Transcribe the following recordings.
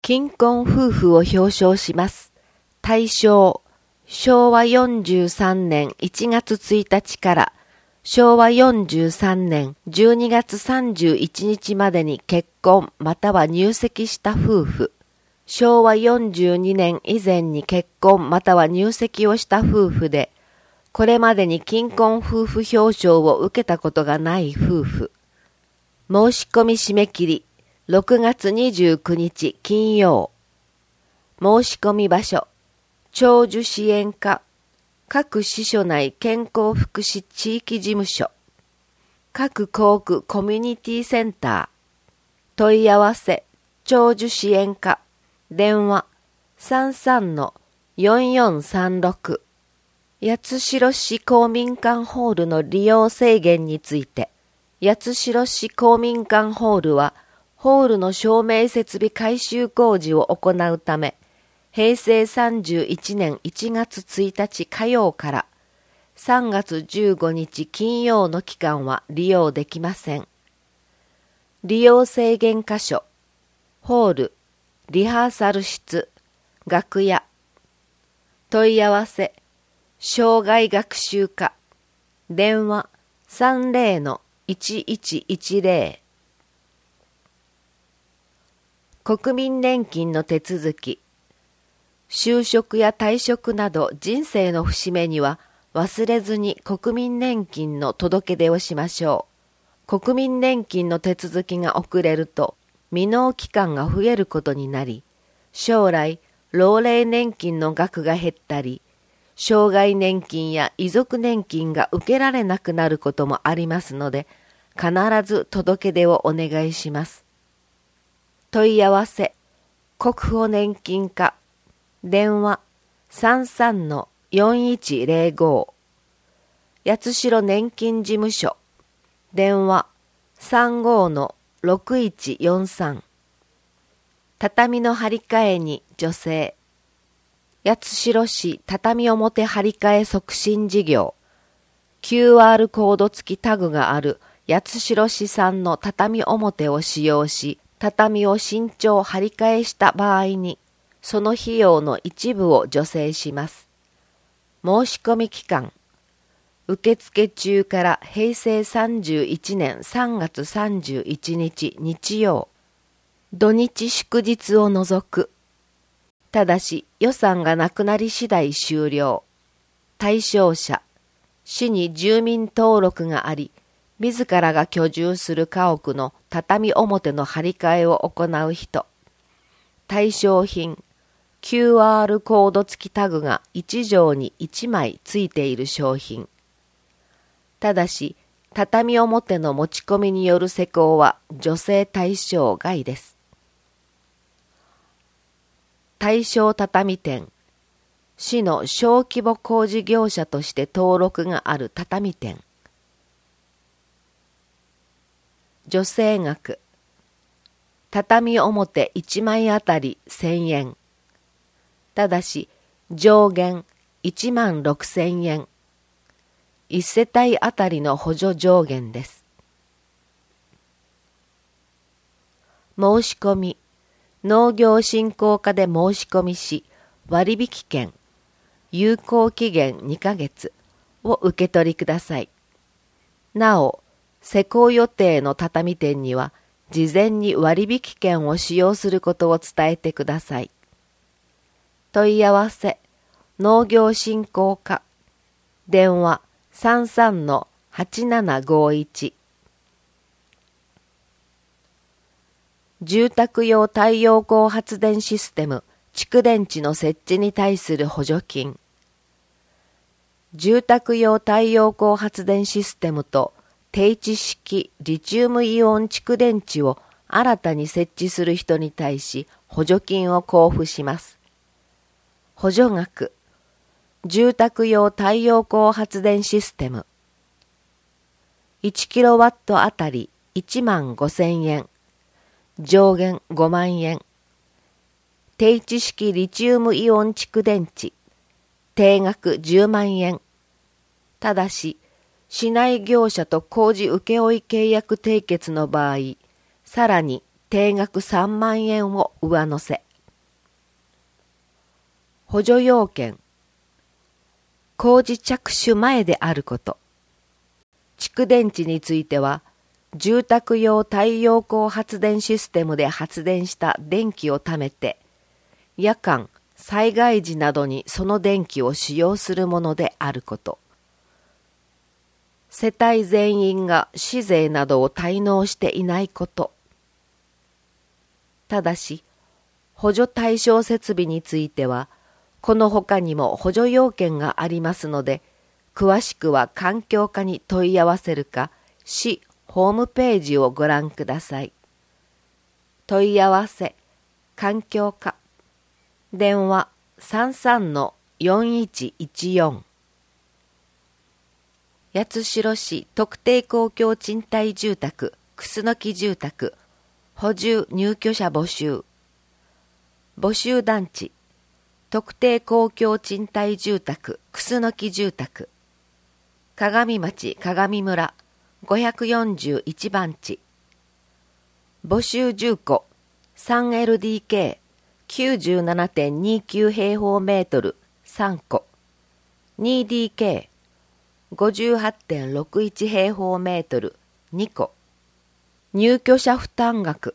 金婚夫婦を表彰します。大正、昭和43年1月1日から昭和43年12月31日までに結婚または入籍した夫婦。昭和42年以前に結婚または入籍をした夫婦で、これまでに金婚夫婦表彰を受けたことがない夫婦。申し込み締め切り、6月29日金曜。申し込み場所、長寿支援課、各支所内健康福祉地域事務所、各校区コミュニティセンター、問い合わせ、長寿支援課、電話、33-4436、八代市公民館ホールの利用制限について、八代市公民館ホールは、ホールの照明設備改修工事を行うため、平成31年1月1日火曜から3月15日金曜の期間は利用できません。利用制限箇所、ホール、リハーサル室、楽屋。問い合わせ、障害学習課、電話30-1110。国民年金の手続き。就職や退職など人生の節目には忘れずに国民年金の届け出をしましょう。国民年金の手続きが遅れると未納期間が増えることになり、将来老齢年金の額が減ったり、障害年金や遺族年金が受けられなくなることもありますので、必ず届け出をお願いします。問い合わせ、国保年金課、電話33-4105、八代年金事務所、電話35-6143、畳の張り替えに女性、八代市畳表張り替え促進事業、QR コード付きタグがある八代市産の畳表を使用し、畳を新調張り替えした場合に、その費用の一部を助成します。申し込み期間、受付中から平成31年3月31日日曜、土日祝日を除く。ただし予算がなくなり次第終了。対象者、市に住民登録があり、自らが居住する家屋の畳表の張り替えを行う人。対象品、QR コード付きタグが1錠に1枚ついている商品。ただし、畳表の持ち込みによる施工は助成対象外です。対象畳店、市の小規模工事業者として登録がある畳店。助成額、畳表1枚あたり1000円。ただし、上限16,000円。1世帯あたりの補助上限です。申し込み、農業振興課で申し込みし、割引券、有効期限2ヶ月を受け取りください。なお、施工予定の畳店には、事前に割引券を使用することを伝えてください。問い合わせ、農業振興課、電話33-8751。住宅用太陽光発電システム、蓄電池の設置に対する補助金。住宅用太陽光発電システムと定置式リチウムイオン蓄電池を新たに設置する人に対し補助金を交付します。補助額、住宅用太陽光発電システム。1キロワットあたり15,000円。上限5万円。定置式リチウムイオン蓄電池。定額10万円。ただし、市内業者と工事請負契約締結の場合、さらに定額3万円を上乗せ。 補助要件。工事着手前であること。蓄電池については、住宅用太陽光発電システムで発電した電気をためて、夜間、災害時などにその電気を使用するものであること。世帯全員が市税などを滞納していないこと。ただし、補助対象設備については、この他にも補助要件がありますので、詳しくは環境課に問い合わせるか、市ホームページをご覧ください。問い合わせ、環境課、電話33-4114。八代市特定公共賃貸住宅、楠木住宅、補充入居者募集。募集団地、特定公共賃貸住宅、楠木住宅。鏡町鏡村541番地。募集住戸 3LDK 97.29 平方メートル3戸。2DK 58.61 平方メートル2戸。入居者負担額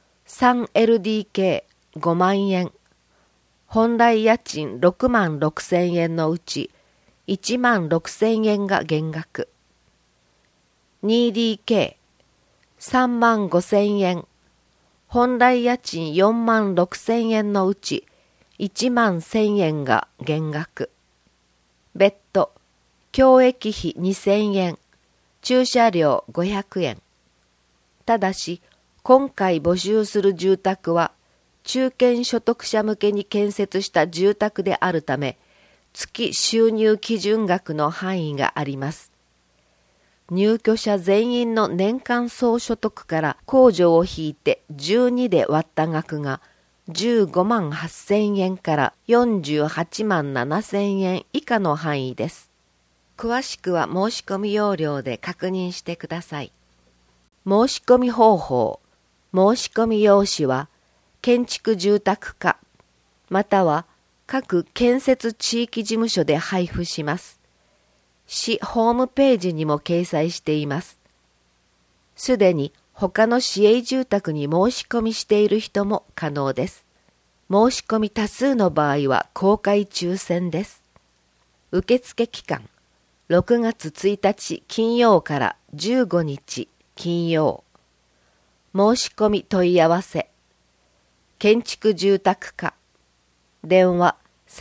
3LDK5 万円。本来家賃6万6千円のうち1万6千円が減額。2DK3 万5千円。本来家賃4万6千円のうち1万1000円が減額。別途、教育費2000円。駐車料500円。ただし、今回募集する住宅は、中堅所得者向けに建設した住宅であるため、月収入基準額の範囲があります。入居者全員の年間総所得から控除を引いて12で割った額が15万8千円から48万7千円以下の範囲です。詳しくは申し込み要領で確認してください。申し込み方法、申し込み用紙は建築住宅課または各建設地域事務所で配布します。市ホームページにも掲載しています。すでに他の市営住宅に申し込みしている人も可能です。申し込み多数の場合は公開抽選です。受付期間、6月1日金曜から15日金曜。申し込み問い合わせ。建築住宅課。電話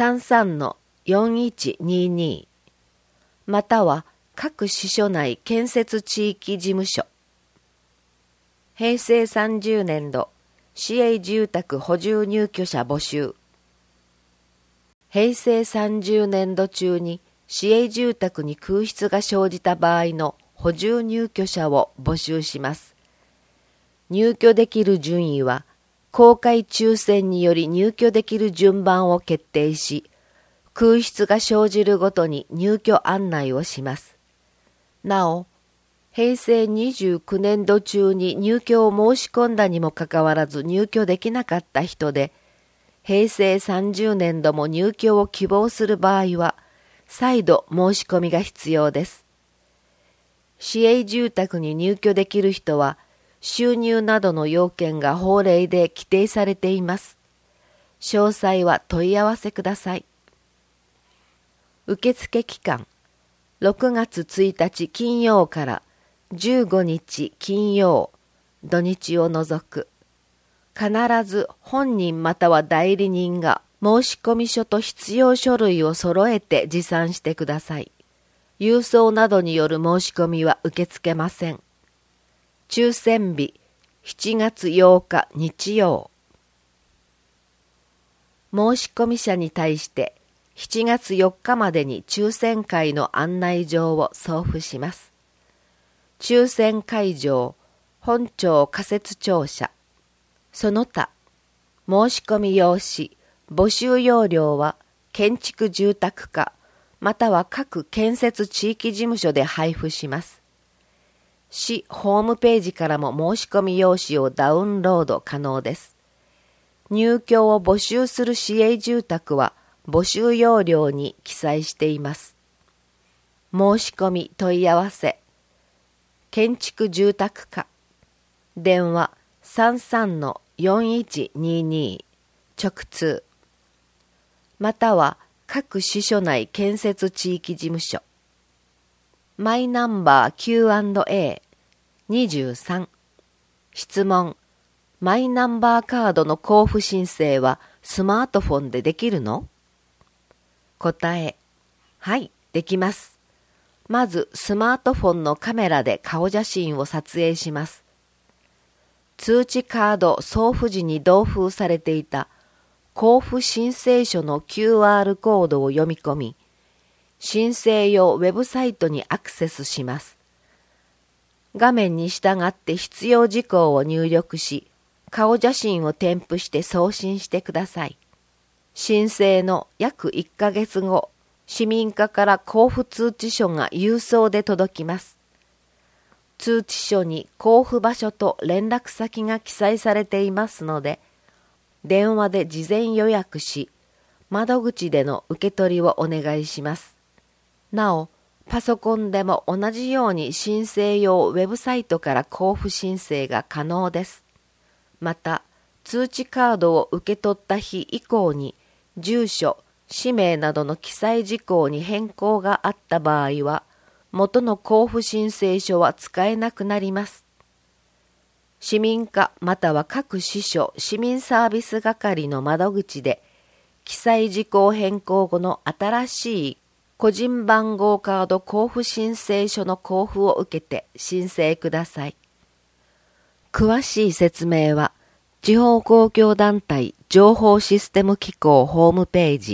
33-4122。または各支所内建設地域事務所。平成30年度市営住宅補充入居者募集。平成30年度中に市営住宅に空室が生じた場合の補充入居者を募集します。入居できる順位は公開抽選により入居できる順番を決定し、空室が生じるごとに入居案内をします。なお、平成29年度中に入居を申し込んだにもかかわらず入居できなかった人で、平成30年度も入居を希望する場合は、再度申し込みが必要です。市営住宅に入居できる人は、収入などの要件が法令で規定されています。詳細は問い合わせください。受付期間、6月1日金曜から15日金曜、土日を除く。必ず本人または代理人が申込書と必要書類を揃えて持参してください。郵送などによる申し込みは受け付けません。抽選日7月8日日曜。申込者に対して7月4日までに抽選会の案内状を送付します。抽選会場、本庁仮設庁舎。その他、申込用紙、募集要領は建築住宅課または各建設地域事務所で配布します。市ホームページからも申込用紙をダウンロード可能です。入居を募集する市営住宅は募集要領に記載しています。申し込み問い合わせ。建築住宅課。電話33-4122直通。または各支所内建設地域事務所。マイナンバー Q&A23。質問。マイナンバーカードの交付申請はスマートフォンでできるの？答え。はい、できます。まずスマートフォンのカメラで顔写真を撮影します。通知カード送付時に同封されていた交付申請書の QR コードを読み込み、申請用ウェブサイトにアクセスします。画面に従って必要事項を入力し、顔写真を添付して送信してください。申請の約1ヶ月後、市民課から交付通知書が郵送で届きます。通知書に交付場所と連絡先が記載されていますので、電話で事前予約し、窓口での受け取りをお願いします。なお、パソコンでも同じように申請用ウェブサイトから交付申請が可能です。また、通知カードを受け取った日以降に、住所、氏名などの記載事項に変更があった場合は、元の交付申請書は使えなくなります。市民課または各支所市民サービス係の窓口で、記載事項変更後の新しい個人番号カード交付申請書の交付を受けて申請ください。詳しい説明は、地方公共団体情報システム機構ホームページ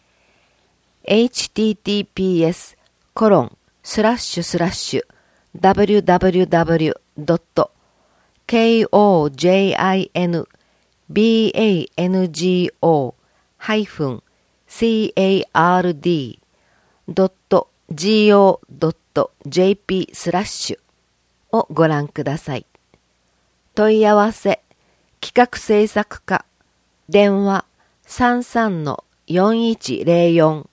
https://www.kojinbango-card.go.jp/ をご覧ください。問い合わせ企画制作課電話33-4104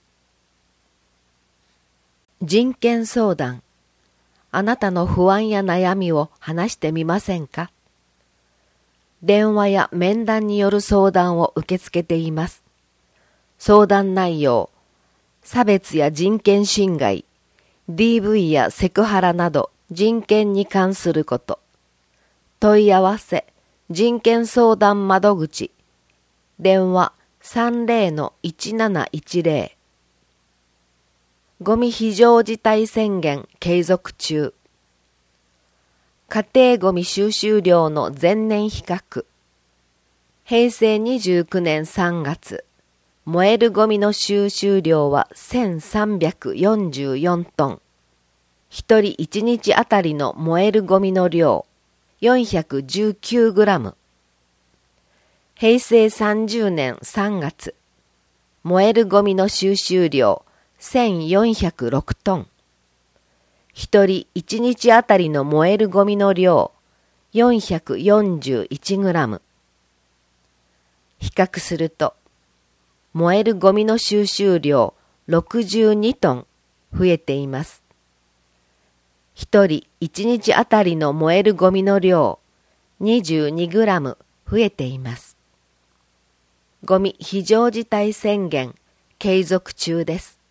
人権相談。あなたの不安や悩みを話してみませんか？電話や面談による相談を受け付けています。相談内容、差別や人権侵害、DV やセクハラなど人権に関すること。問い合わせ、人権相談窓口、電話30-1710。ゴミ非常事態宣言継続中。家庭ゴミ収集量の前年比較。平成29年3月、燃えるゴミの収集量は1344トン。一人1日あたりの燃えるゴミの量、419グラム。平成30年3月、燃えるゴミの収集量、1406トン。一人1日あたりの燃えるゴミの量、441グラム。比較すると、燃えるゴミの収集量62トン増えています。一人1日あたりの燃えるゴミの量22グラム増えています。ゴミ非常事態宣言継続中です。